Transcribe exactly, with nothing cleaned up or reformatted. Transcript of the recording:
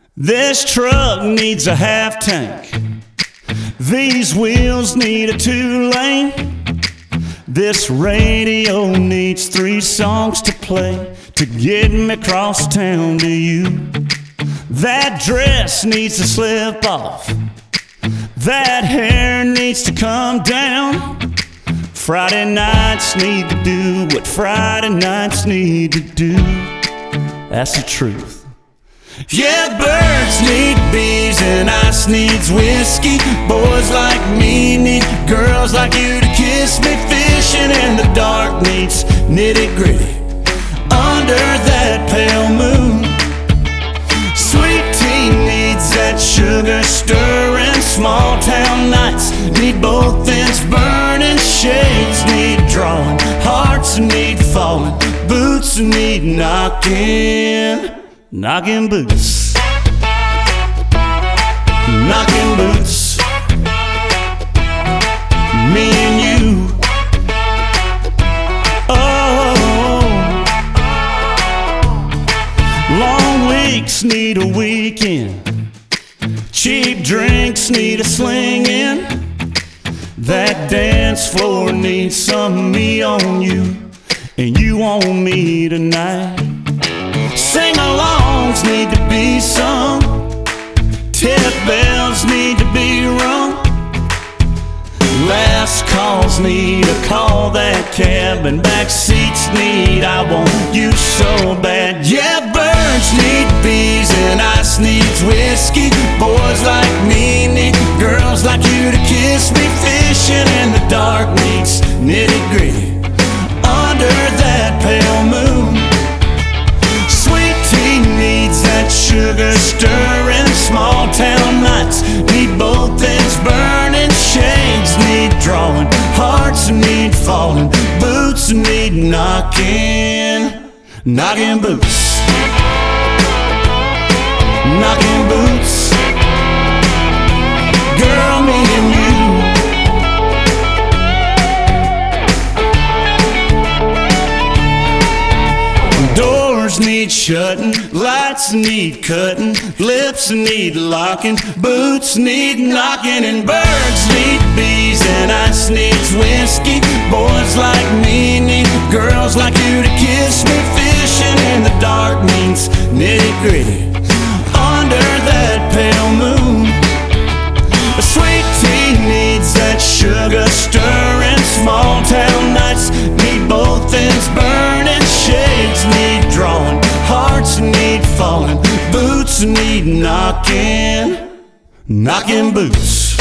This truck needs a half tank. These wheels need a two-lane. This radio needs three songs to play to get me across town to you. That dress needs to slip off. That hair needs to come down. Friday nights need to do what Friday nights need to do. That's the truth. Yeah, birds need bees and ice needs whiskey. Boys like me need girls like you to kiss me. Fishing in the dark needs nitty-gritty under that pale moon. Sweet tea needs that sugar stirring. Small town nights need both ends burning. Shades need drawing, hearts need falling, boots need knocking. Knocking boots, knocking boots, me and you. Oh, long weeks need a weekend. Cheap drinks need a slinging. That dance floor needs some me on you, and you on me tonight. Sing-alongs need to be sung. Tip bells need to be rung. Last calls need a call that cab, and back seats need I want you so bad. Yeah, birds need bees and ice needs whiskey. Boys like me need girls like you to kiss me. Fishing in the dark needs nitty-gritty under that pale moon. Sugar stirring, small town nights need both ends burning. Shades need drawing, hearts need falling, boots need knocking. Knocking boots, knocking boots, girl, me and you. Doors need shutting, lights need cutting, lips need locking, boots need knocking, and birds need bees and ice needs whiskey. Boys like me need girls like you to kiss me. Fishing in the dark means nitty-gritty under that pale moon. A sweet tea needs that sugar stirring. Small town nights need both ends burning. Shades need drawing, hearts need falling, boots need knocking. Knocking boots.